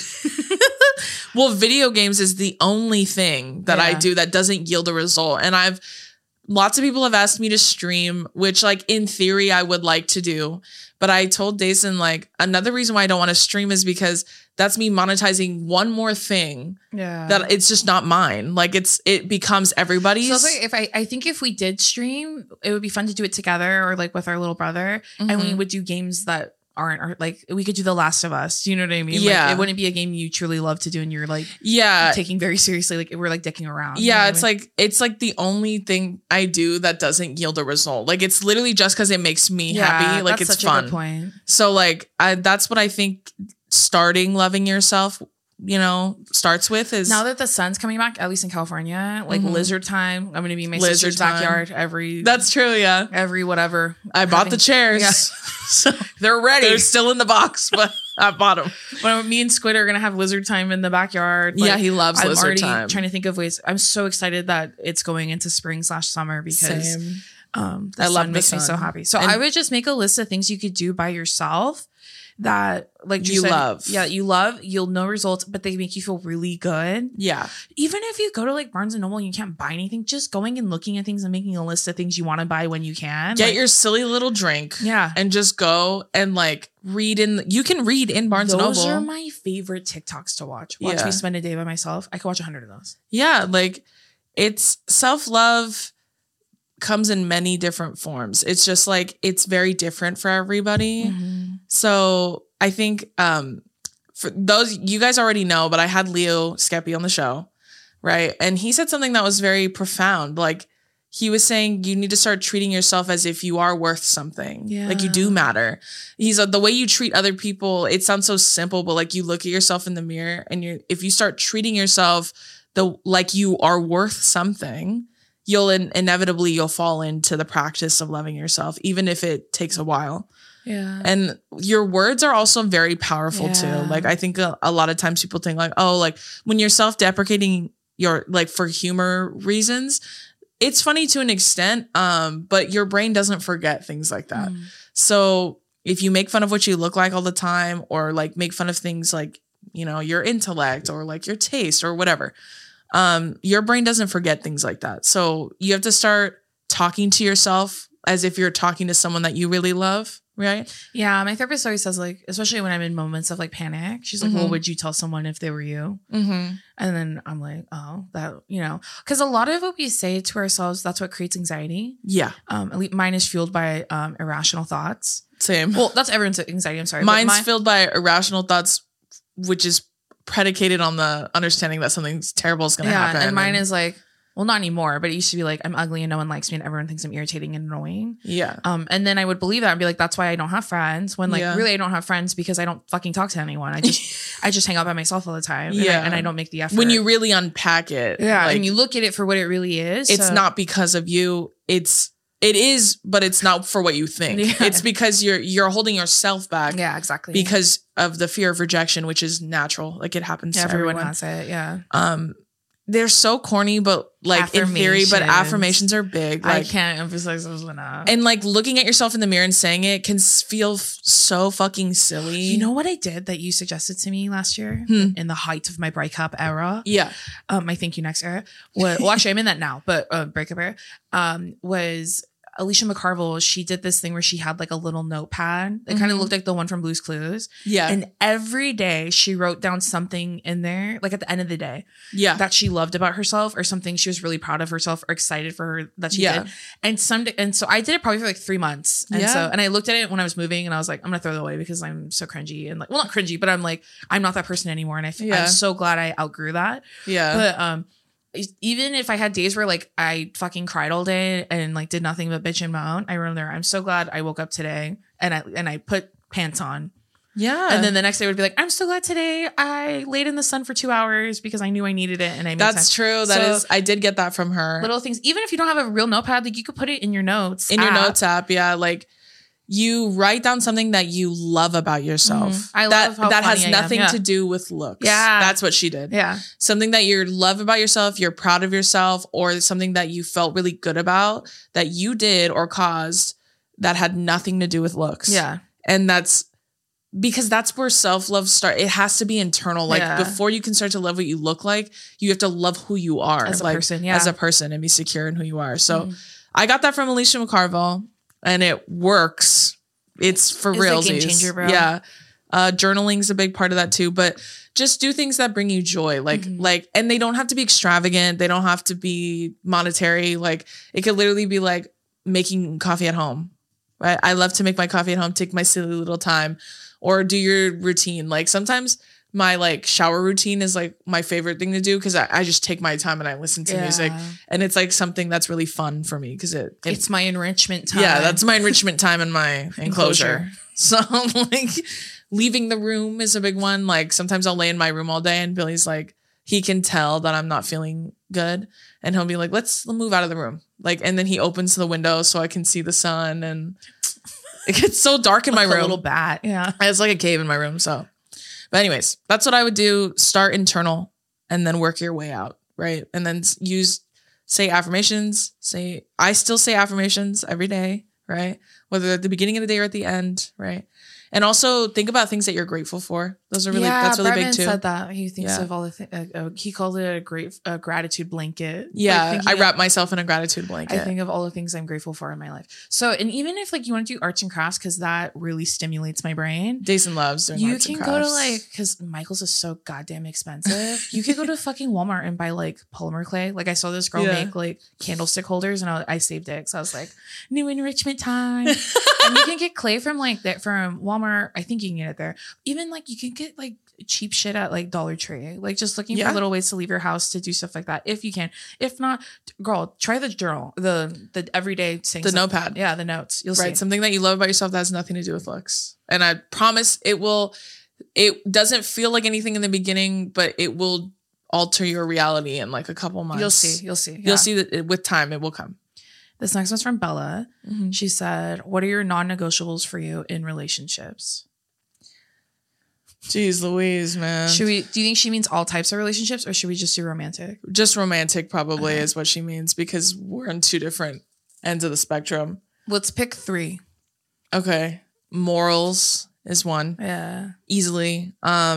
Well, video games is the only thing that I do that doesn't yield a result. And lots of people have asked me to stream, which like in theory I would like to do. But I told Dason like another reason why I don't want to stream is because that's me monetizing one more thing. Yeah. That it's just not mine. Like it becomes everybody's. So I think if we did stream, it would be fun to do it together or like with our little brother. Mm-hmm. And we would do games that aren't like we could do The Last of Us. Do you know what I mean? Yeah. Like, it wouldn't be a game you truly love to do and you're like taking very seriously. Like we're like dicking around. Yeah, it's like the only thing I do that doesn't yield a result. Like it's literally just because it makes me happy. Like it's such fun. A good point. So like that's what I think starting loving yourself, you know, starts with is now that the sun's coming back, at least in California, like lizard time. I'm gonna be in my sister's backyard every. That's true, yeah. Every whatever. I bought the chairs, so they're ready. They're still in the box, but I bought them. But me and Squid are gonna have lizard time in the backyard. Like, yeah, he loves lizard time. I'm already trying to think of ways. I'm so excited that it's going into spring/summer because I love makes me so happy. So I would just make a list of things you could do by yourself that like you love. Yeah, you love, you'll know results, but they make you feel really good. Yeah. Even if you go to like Barnes and Noble and you can't buy anything, just going and looking at things and making a list of things you want to buy when you can. Get your silly little drink. Yeah. And just go and like you can read in Barnes and Noble. Those are my favorite TikToks to watch. Watch me spend a day by myself. I could watch 100 of those. Yeah. Like it's self-love comes in many different forms. It's just like it's very different for everybody. Mm-hmm. So I think for those you guys already know, but I had Leo Skeppy on the show, right? And he said something that was very profound. Like he was saying you need to start treating yourself as if you are worth something. Yeah. Like you do matter. He's like the way you treat other people, it sounds so simple, but like you look at yourself in the mirror and if you start treating yourself like you are worth something, you'll inevitably fall into the practice of loving yourself, even if it takes a while. Yeah. And your words are also very powerful too. Like I think a lot of times people think like, oh, like when you're self-deprecating like for humor reasons, it's funny to an extent. But your brain doesn't forget things like that. So if you make fun of what you look like all the time or like make fun of things like, you know, your intellect or like your taste or whatever, your brain doesn't forget things like that. So you have to start talking to yourself as if you're talking to someone that you really love. right? Yeah, my therapist always says, like, especially when I'm in moments of like panic, she's like, well, would you tell someone if they were you? And then I'm like, oh, that, you know, because a lot of what we say to ourselves, that's what creates anxiety. Yeah. At least mine is fueled by irrational thoughts. Same. Well, that's everyone's anxiety. I'm sorry. Mine's filled by irrational thoughts, which is predicated on the understanding that something's terrible is going to happen. And mine is like, well, not anymore, but it used to be like, I'm ugly and no one likes me and everyone thinks I'm irritating and annoying. Yeah. And then I would believe that and be like, that's why I don't have friends. When like really I don't have friends because I don't fucking talk to anyone. I just hang out by myself all the time. Yeah. And I don't make the effort. When you really unpack it. Yeah. Like, and you look at it for what it really is. It's not because of you. It is, but it's not for what you think. Yeah. It's because you're holding yourself back. Yeah, exactly. Because of the fear of rejection, which is natural. Like it happens to everyone. Everyone has it. Yeah. They're so corny, but like in theory, but affirmations are big. Like, I can't emphasize those enough. And like looking at yourself in the mirror and saying it can feel so fucking silly. You know what I did that you suggested to me last year in the height of my breakup era? Yeah. My thank you next era. Well, actually, I'm in that now, but breakup era was Alicia McCarville. She did this thing where she had like a little notepad. It kind of looked like the one from Blue's Clues. Yeah. And every day she wrote down something in there, like at the end of the day, that she loved about herself or something she was really proud of herself or excited for her that she did. And so I did it probably for like 3 months. And and I looked at it when I was moving and I was like, I'm gonna throw it away because I'm so cringy and like, well, not cringy, but I'm like, I'm not that person anymore. And I'm so glad I outgrew that. Yeah. But even if I had days where like I fucking cried all day and like did nothing but bitch and moan, I remember I'm so glad I woke up today and I put pants on. Yeah. And then the next day would be like, I'm so glad today I laid in the sun for 2 hours because I knew I needed it and I made That's true. I did get that from her. Little things. Even if you don't have a real notepad, like you could put it in your notes. In your notes app, yeah. Like you write down something that you love about yourself. I love how that funny has I nothing am. to do with looks. Yeah. That's what she did. Yeah. Something that you love about yourself, you're proud of yourself, or something that you felt really good about that you did or caused that had nothing to do with looks. Yeah. And that's because that's where self-love starts. It has to be internal. Like before you can start to love what you look like, you have to love who you are as a person. Yeah. As a person and be secure in who you are. So I got that from Alicia McCarville and it works. It's for real. It's a game changer, bro. Yeah. Journaling's a big part of that too, but just do things that bring you joy. Like, and they don't have to be extravagant. They don't have to be monetary. Like it could literally be like making coffee at home, right? I love to make my coffee at home, take my silly little time or do your routine. Like sometimes my like shower routine is like my favorite thing to do because I just take my time and I listen to music and it's like something that's really fun for me because it's my enrichment time. Yeah, that's my enrichment time in my enclosure. So like leaving the room is a big one. Like sometimes I'll lay in my room all day and Billy's like, he can tell that I'm not feeling good and he'll be like, let's move out of the room. Like, and then he opens the window so I can see the sun and it gets so dark in my room. A little bat. Yeah. It's like a cave in my room. So. But anyways, that's what I would do. Start internal and then work your way out, right? And then say affirmations. I still say affirmations every day, right? Whether at the beginning of the day or at the end, right? And also think about things that you're grateful for. Those are really that's really big too. Said that he thinks of all the things. He called it a gratitude blanket. Yeah, I wrap myself in a gratitude blanket. I think of all the things I'm grateful for in my life. So, and even if like you want to do arts and crafts because that really stimulates my brain. Jason loves doing arts and crafts. You can go to like because Michael's is so goddamn expensive. You could go to fucking Walmart and buy like polymer clay. Like I saw this girl make like candlestick holders and I saved it because I was like new enrichment time. And you can get clay from like that from Walmart. I think you can get it there. Even like you can get like cheap shit at like Dollar Tree. Like just looking for little ways to leave your house to do stuff like that if you can. If not, girl, try the journal, the everyday thing. The notepad. Yeah, the notes. You'll see. Something that you love about yourself that has nothing to do with looks. And I promise it doesn't feel like anything in the beginning, but it will alter your reality in like a couple months. You'll see. You'll see that with time it will come. This next one's from Bella. She said, what are your non-negotiables for you in relationships? Jeez Louise, man. Do you think she means all types of relationships or should we just do romantic? Just romantic probably is what she means because we're on two different ends of the spectrum. Let's pick 3. Okay. Morals is one. Yeah. Easily.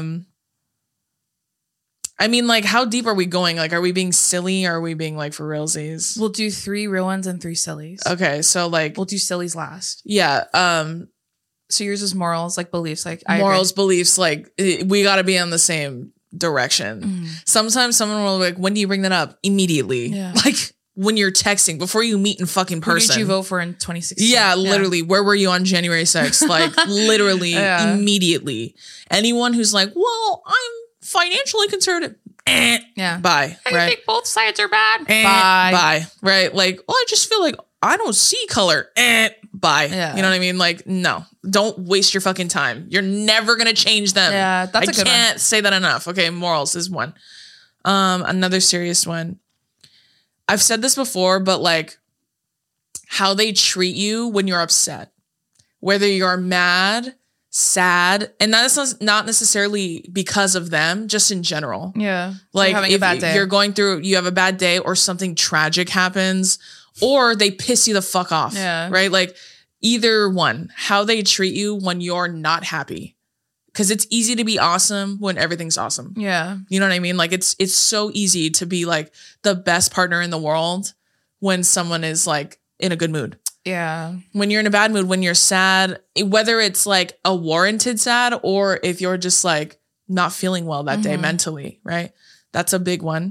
I mean, like, how deep are we going? Like, are we being silly or are we being, like, for realsies? We'll do 3 real ones and 3 sillies. Okay, so, like... We'll do sillies last. Yeah. So yours is morals, like beliefs, like morals, beliefs, like we got to be on the same direction. Sometimes someone will be like, when do you bring that up? Immediately. Yeah. Like when you're texting before you meet in fucking person. Who did you vote for in 2016? Yeah, literally. Where were you on January 6th? Like literally immediately. Anyone who's like, well, I'm financially conservative. Yeah. Bye. I think both sides are bad. Bye. Right. Like, well, I just feel like I don't see color. Bye. Yeah. You know what I mean? Like, no, don't waste your fucking time. You're never going to change them. Yeah. That's a good one. I can't say that enough. Okay. Morals is one. Another serious one. I've said this before, but like how they treat you when you're upset, whether you're mad, sad, and that's not necessarily because of them, just in general. Yeah. Like having a bad day. You have a bad day or something tragic happens or they piss you the fuck off. Yeah. Right? Like either one, how they treat you when you're not happy. Because it's easy to be awesome when everything's awesome. Yeah. You know what I mean? Like it's so easy to be like the best partner in the world when someone is like in a good mood. Yeah. When you're in a bad mood, when you're sad, whether it's like a warranted sad or if you're just like not feeling well that day mentally, right? That's a big one.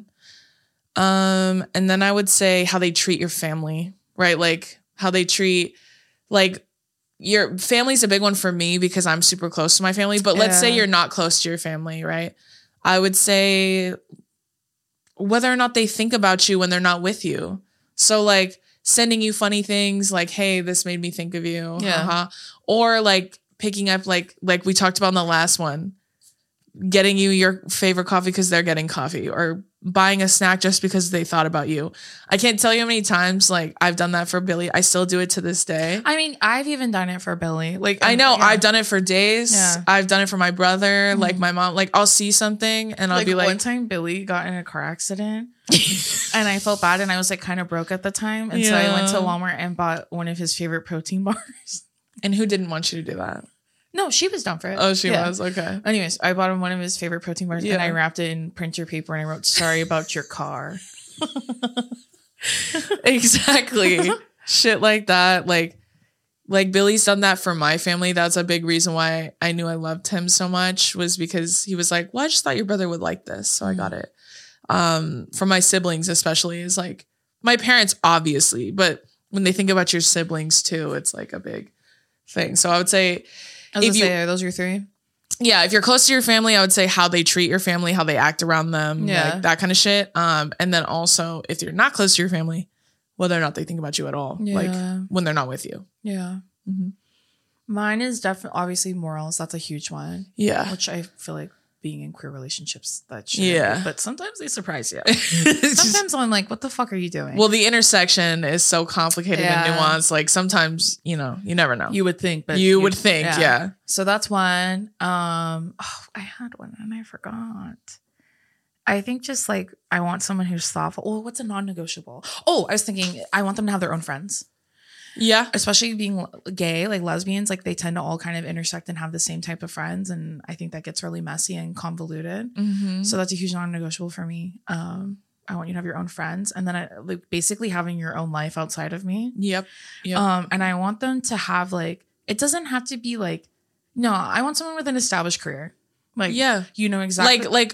And then I would say how they treat your family, right? Like how they treat, like your family's a big one for me because I'm super close to my family. But let's say you're not close to your family, right? I would say whether or not they think about you when they're not with you. So like sending you funny things like, hey, this made me think of you. Yeah. Or like picking up like we talked about in the last one, getting you your favorite coffee because they're getting coffee or buying a snack just because they thought about you. I can't tell you how many times like I've done that for Billy. I still do it to this day. I mean, I've even done it for Billy. Like I know I've done it for days. Yeah. I've done it for my brother, like my mom. Like I'll see something and I'll be like, one time Billy got in a car accident and I felt bad and I was like kind of broke at the time. And so I went to Walmart and bought one of his favorite protein bars. And who didn't want you to do that? No, she was down for it. Oh, she was? Okay. Anyways, I bought him one of his favorite protein bars and I wrapped it in printer paper and I wrote, sorry about your car. Exactly. Shit like that. Like Billy's done that for my family. That's a big reason why I knew I loved him so much was because he was like, well, I just thought your brother would like this. So I got it. For my siblings especially is like my parents, obviously. But when they think about your siblings too, it's like a big thing. So I would say... are those your three? Yeah, if you're close to your family, I would say how they treat your family, how they act around them, like that kind of shit. And then also, if you're not close to your family, whether or not they think about you at all, like when they're not with you. Yeah. Mm-hmm. Mine is definitely, obviously, morals. That's a huge one. Yeah. Which I feel like being in queer relationships, that shouldn't be, but sometimes they surprise you. Sometimes I'm like, what the fuck are you doing? Well, the intersection is so complicated and nuanced. Like sometimes, you never know. You would think, but you would think, yeah. So that's one. I had one and I forgot. I think just like, I want someone who's thoughtful. Well, what's a non-negotiable? Oh, I was thinking I want them to have their own friends. Yeah. Especially being gay, like lesbians, like they tend to all kind of intersect and have the same type of friends. And I think that gets really messy and convoluted. Mm-hmm. So that's a huge non-negotiable for me. I want you to have your own friends. And then like basically having your own life outside of me. Yep. And I want them to have like, it doesn't have to be like, no, I want someone with an established career. Like, you know exactly.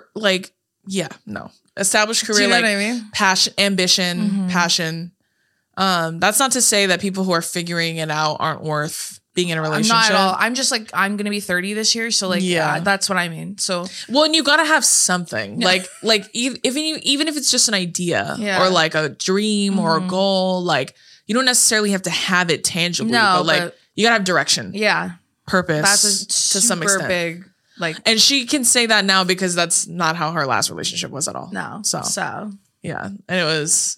No. Established career, like what I mean? Passion, ambition, passion. That's not to say that people who are figuring it out aren't worth being in a relationship. Not at all. I'm just like, I'm going to be 30 this year. So like, that's what I mean. So, well, and you got to have something like even if it's just an idea or like a dream or a goal, like you don't necessarily have to have it tangibly, but like you got to have direction. Yeah. Purpose. That's to some extent. Big, like, and she can say that now because that's not how her last relationship was at all. No. So yeah. And it was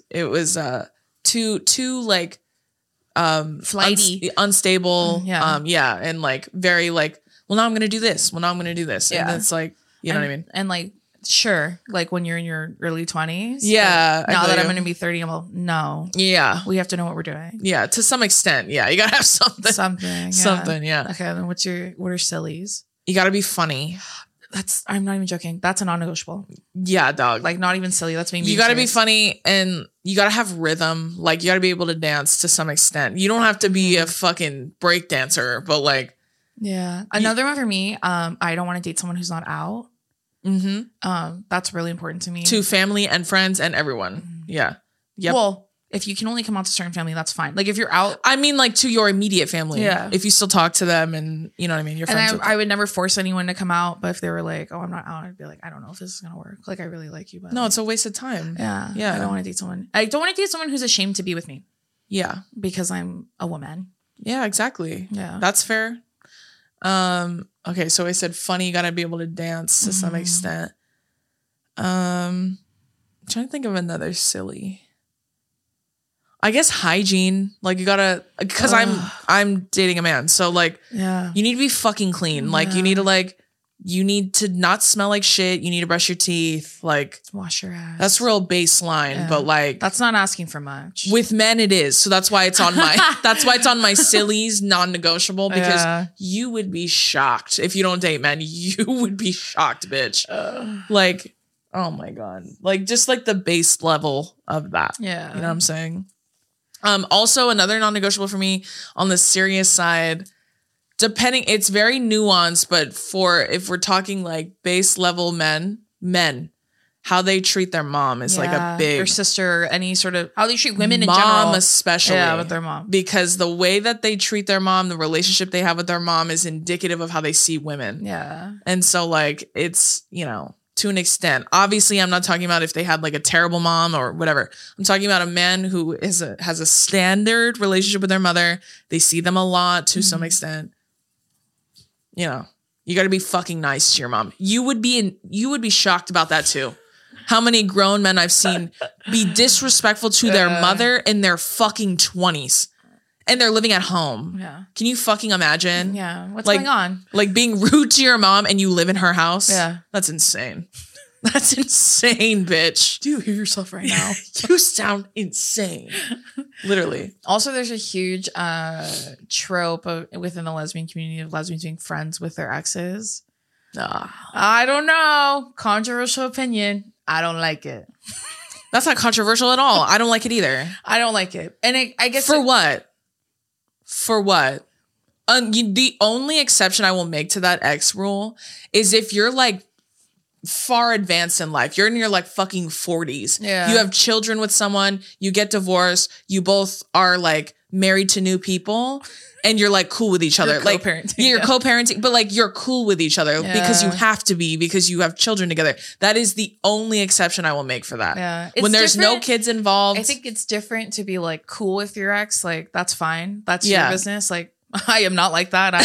too like flighty, unstable, and like very like, well, now I'm gonna do this, and it's like, you know what I mean? And like, sure, like when you're in your early 20s, now that I'm gonna be 30, I'm like, no, we have to know what we're doing, to some extent, you gotta have something, okay. Then what are sillies? You gotta be funny. I'm not even joking. That's a non-negotiable. Yeah, dog. Like not even silly. That's me. You got to be funny and you got to have rhythm. Like you got to be able to dance to some extent. You don't have to be a fucking break dancer, but like Yeah. Another one for me, I don't want to date someone who's not out. That's really important to me. To family and friends and everyone. Yeah. Yep. Well, if you can only come out to certain family, that's fine. Like if you're out. I mean, like to your immediate family. Yeah. If you still talk to them and you know what I mean? You're friends with them. I would never force anyone to come out. But if they were like, oh, I'm not out, I'd be like, I don't know if this is going to work. Like I really like you. But no, it's a waste of time. Yeah. Yeah. I don't want to date someone. I don't want to date someone who's ashamed to be with me. Yeah. Because I'm a woman. Yeah, exactly. Yeah. That's fair. Okay, so I said funny, you gotta be able to dance to some extent. I'm trying to think of another silly. I guess hygiene. Like you gotta, because I'm dating a man, so like you need to be fucking clean. Like you need to not smell like shit. You need to brush your teeth. Like wash your ass. That's real baseline, but like that's not asking for much. With men, it is. So that's why it's on my sillies non-negotiable, because you would be shocked if you don't date men. You would be shocked, bitch. Like, oh my God. Like just like the base level of that. Yeah. You know what I'm saying? Also another non-negotiable for me on the serious side, it's very nuanced, but if we're talking like base level men, how they treat their mom is like a big, their sister, any sort of how they treat women in general, especially with their mom, because the way that they treat their mom, the relationship they have with their mom is indicative of how they see women. Yeah. And so like, it's, to an extent, obviously I'm not talking about if they had like a terrible mom or whatever. I'm talking about a man who has a standard relationship with their mother. They see them a lot to some extent. You got to be fucking nice to your mom. You would be shocked about that too. How many grown men I've seen be disrespectful to their mother in their fucking 20s. And they're living at home. Yeah. Can you fucking imagine? Yeah. What's going on? Like being rude to your mom and you live in her house? Yeah. That's insane. That's insane, bitch. Do you hear yourself right now? You sound insane. Literally. Also, there's a huge trope within the lesbian community of lesbians being friends with their exes. I don't know. Controversial opinion. I don't like it. That's not controversial at all. I don't like it either. I don't like it. And I guess what? For what? The only exception I will make to that X rule is if you're like far advanced in life. You're in your like fucking 40s. Yeah. You have children with someone, you get divorced, you both are like married to new people, and you're like cool with each other. Like you're co-parenting, but like you're cool with each other because you have to be, because you have children together. That is the only exception I will make for that. Yeah. When there's no kids involved. I think it's different to be like cool with your ex. Like that's fine. That's your business. Like I am not like that.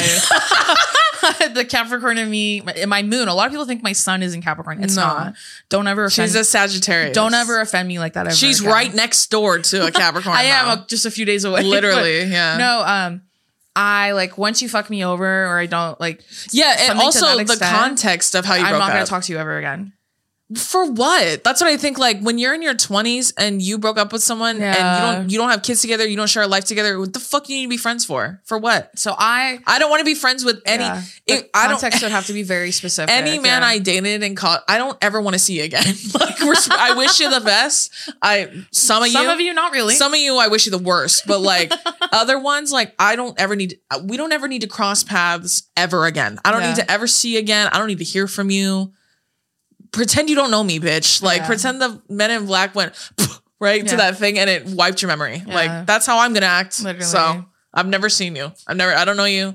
The Capricorn in me, my moon. A lot of people think my sun is in Capricorn. It's not. Don't ever offend. She's a Sagittarius. Don't ever offend me like that ever. She's again. Right next door to a Capricorn. I am just a few days away. Literally, yeah. No, I like once you fuck me over or I don't like. Yeah, and also the context of how you broke up. I'm not going to talk to you ever again. For what? That's what I think. Like when you're in your 20s and you broke up with someone and you don't have kids together, you don't share a life together. What the fuck do you need to be friends for? For what? So I don't want to be friends with any. Context would have to be very specific. Any man I dated and caught, I don't ever want to see you again. Like I wish you the best. Some of you not really. Some of you I wish you the worst. But like other ones, like we don't ever need to cross paths ever again. I don't need to ever see you again. I don't need to hear from you. Pretend you don't know me, bitch. Like pretend the Men in Black went to that thing and it wiped your memory. Yeah. Like that's how I'm gonna act. Literally. So I've never seen you. I don't know you.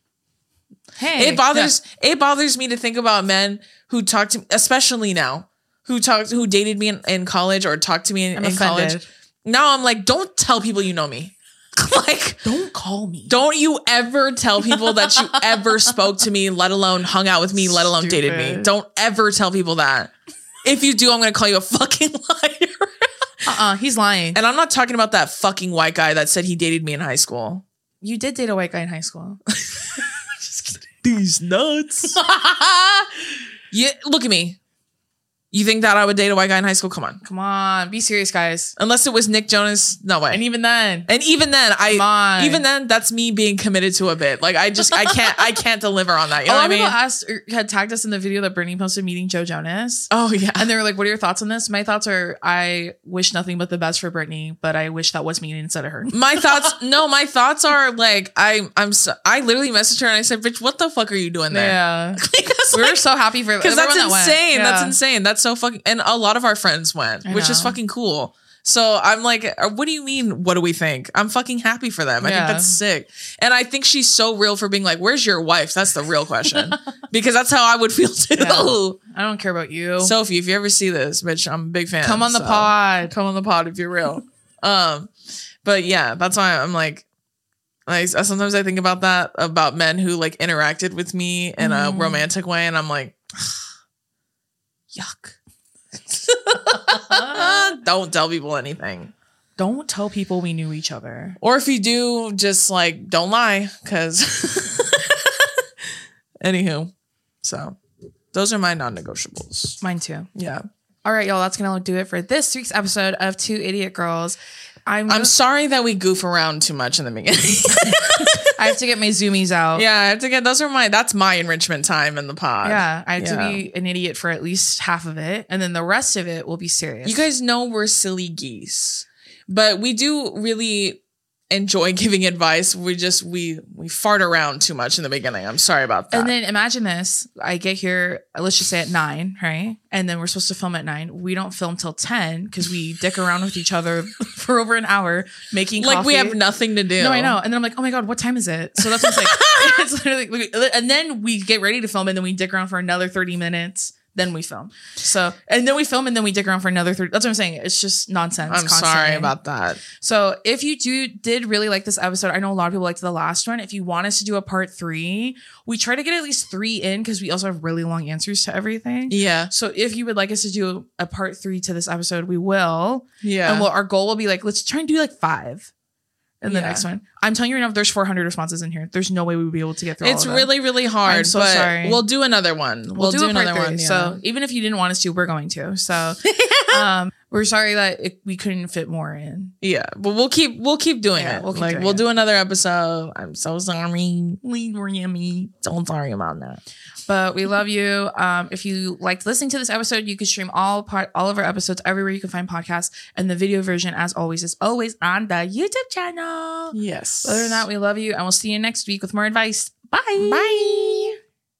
Hey, it bothers me to think about men who talk to me, especially now, who dated me in college or talked to me in college. Now I'm like, don't tell people you know me. Like, don't call me. Don't you ever tell people that you ever spoke to me, let alone hung out with me, let alone dated me. Don't ever tell people that. If you do, I'm going to call you a fucking liar. He's lying. And I'm not talking about that fucking white guy that said he dated me in high school. You did date a white guy in high school. Just kidding. These nuts. Yeah, look at me. You think that I would date a white guy in high school? Come on. Be serious, guys. Unless it was Nick Jonas. No way. And even then, that's me being committed to a bit. Like I can't deliver on that. You know what I mean? A lot of people had tagged us in the video that Brittany posted meeting Joe Jonas. Oh yeah. And they were like, what are your thoughts on this? My thoughts are, I wish nothing but the best for Brittany, but I wish that was me instead of her. My thoughts are like, I literally messaged her and I said, bitch, what the fuck are you doing there? Yeah. We were so happy for because that's insane. That's insane. That's so fucking, and a lot of our friends went, which is fucking cool. So I'm like, what do you mean? What do we think? I'm fucking happy for them. I think that's sick. And I think she's so real for being like, where's your wife? That's the real question. Because that's how I would feel too. Yeah. I don't care about you. Sophie, if you ever see this, bitch, I'm a big fan. Come on the pod. Come on the pod if you're real. But yeah, that's why I'm like, sometimes I think about that, about men who like interacted with me in a romantic way. And I'm like, yuck. Don't tell people anything. Don't tell people we knew each other. Or if you do, just like, don't lie. Because anywho, so those are my non-negotiables. Mine too. Yeah. All right, y'all. That's going to do it for this week's episode of Two Idiot Girls. I'm sorry that we goof around too much in the beginning. I have to get my zoomies out. Yeah, I have to get that's my enrichment time in the pod. Yeah, I have to be an idiot for at least half of it, and then the rest of it will be serious. You guys know we're silly geese, but we do really enjoy giving advice. We fart around too much in the beginning. I'm sorry about that. And then imagine this. I get here, let's just say at 9, right? And then we're supposed to film at 9. We don't film till 10 because we dick around with each other for over an hour making coffee. Like we have nothing to do. No, I know. And then I'm like, oh my God, what time is it? So that's what's like, it's literally, and then we get ready to film and then we dick around for another 30 minutes. Then we film. So, and then we film and then we dick around for another 30. That's what I'm saying. It's just nonsense. I'm sorry about that. So if you did really like this episode, I know a lot of people liked the last one. If you want us to do a part 3, we try to get at least 3 in because we also have really long answers to everything. Yeah. So if you would like us to do a part 3 to this episode, we will. Yeah. And our goal will be like, let's try and do like 5. In the next one. I'm telling you right now, there's 400 responses in here. There's no way we would be able to get through all of them. It's really, really hard. I'm so sorry. We'll do another one. We'll do another one. Yeah. So even if you didn't want us to, we're going to. So we're sorry that we couldn't fit more in. Yeah, but we'll keep doing it. We'll do another episode. I'm so sorry. So sorry about that. But we love you. If you liked listening to this episode, you can stream all of our episodes everywhere you can find podcasts. And the video version, as always, is always on the YouTube channel. Yes. Other than that, we love you. And we'll see you next week with more advice. Bye. Bye.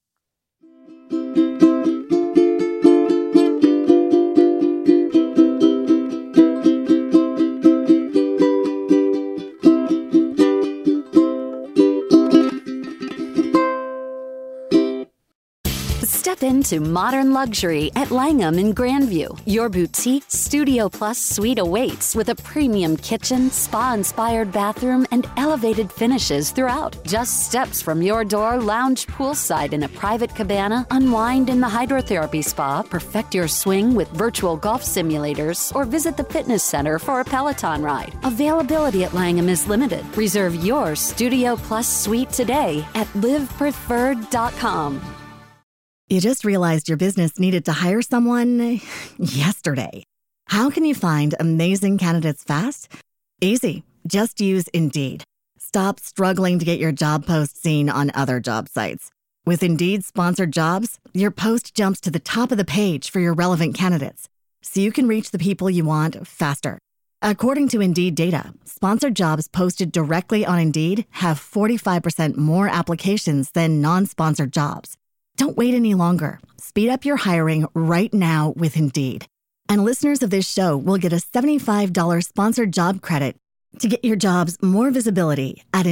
Step into modern luxury at Langham in Grandview. Your boutique Studio Plus suite awaits with a premium kitchen, spa-inspired bathroom, and elevated finishes throughout. Just steps from your door, lounge poolside in a private cabana, unwind in the hydrotherapy spa, perfect your swing with virtual golf simulators, or visit the fitness center for a Peloton ride. Availability at Langham is limited. Reserve your Studio Plus suite today at livepreferred.com. You just realized your business needed to hire someone yesterday. How can you find amazing candidates fast? Easy. Just use Indeed. Stop struggling to get your job post seen on other job sites. With Indeed sponsored jobs, your post jumps to the top of the page for your relevant candidates, so you can reach the people you want faster. According to Indeed data, sponsored jobs posted directly on Indeed have 45% more applications than non-sponsored jobs. Don't wait any longer. Speed up your hiring right now with Indeed. And listeners of this show will get a $75 sponsored job credit to get your jobs more visibility at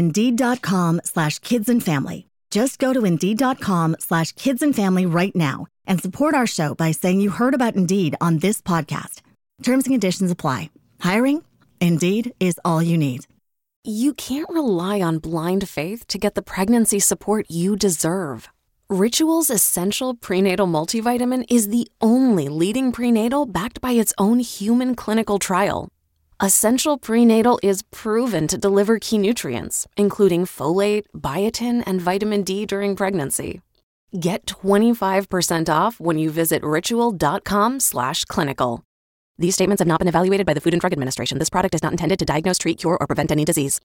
Indeed.com/kidsandfamily. Just go to Indeed.com/kidsandfamily right now and support our show by saying you heard about Indeed on this podcast. Terms and conditions apply. Hiring? Indeed is all you need. You can't rely on blind faith to get the pregnancy support you deserve. Ritual's Essential Prenatal Multivitamin is the only leading prenatal backed by its own human clinical trial. Essential Prenatal is proven to deliver key nutrients, including folate, biotin, and vitamin D during pregnancy. Get 25% off when you visit ritual.com/clinical. These statements have not been evaluated by the Food and Drug Administration. This product is not intended to diagnose, treat, cure, or prevent any disease.